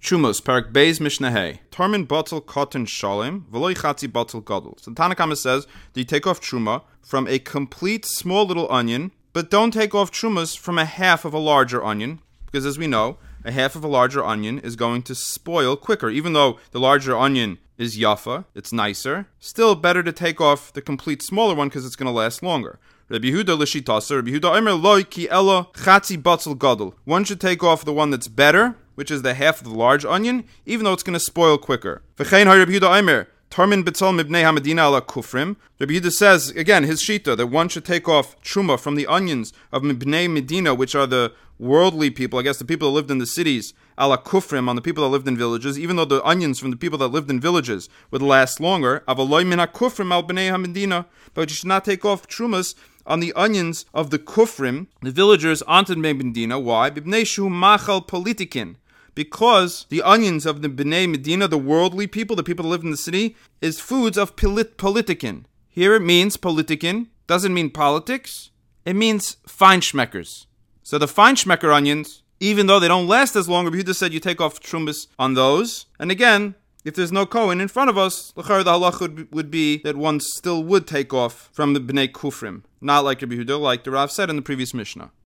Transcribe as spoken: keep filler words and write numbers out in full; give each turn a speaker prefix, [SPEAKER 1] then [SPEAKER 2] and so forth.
[SPEAKER 1] Chumos, Parak Beis Mishnah Hey. Tormin Batel Cotton Shalem, Veloy Chatzi Batel Gadol. So Tanna Kama says that you take off Truma from a complete small little onion, but don't take off Trumas from a half of a larger onion, because as we know, a half of a larger onion is going to spoil quicker. Even though the larger onion is yafa, it's nicer, still better to take off the complete smaller one because it's going to last longer. Rabbi Yehuda l'shitasa, Rabbi Yehuda Omer loy ki ella chatzi batzal gadol. One should take off the one that's better, which is the half of the large onion, even though it's going to spoil quicker. V'chein ha Rabbi Yehuda Omer Tarmin betzal mibnei haMedina ala kufrim. Rabbi Yehuda says again his shita that one should take off truma from the onions of mibnei Medina, which are the worldly people, I guess the people that lived in the cities, ala kufrim, on the people that lived in villages, even though the onions from the people that lived in villages would last longer. Avaloy min hakufrim al bnei haMedina, but you should not take off trumas on the onions of the kufrim, the villagers, onto Bnei Medina. Why? Bibnei shu machal politikin. Because the onions of the Bnei Medina, the worldly people, the people that live in the city, is foods of polit- politikin. Here it means politikin, doesn't mean politics, it means feinschmeckers. So the feinschmecker onions, even though they don't last as long, Rabbi Yehuda said you take off trumas on those. And again, if there's no Kohen in front of us, the halach would, would be that one still would take off from the Bnei Kufrim. Not like Rabbi Yehuda, like the Rav said in the previous Mishnah.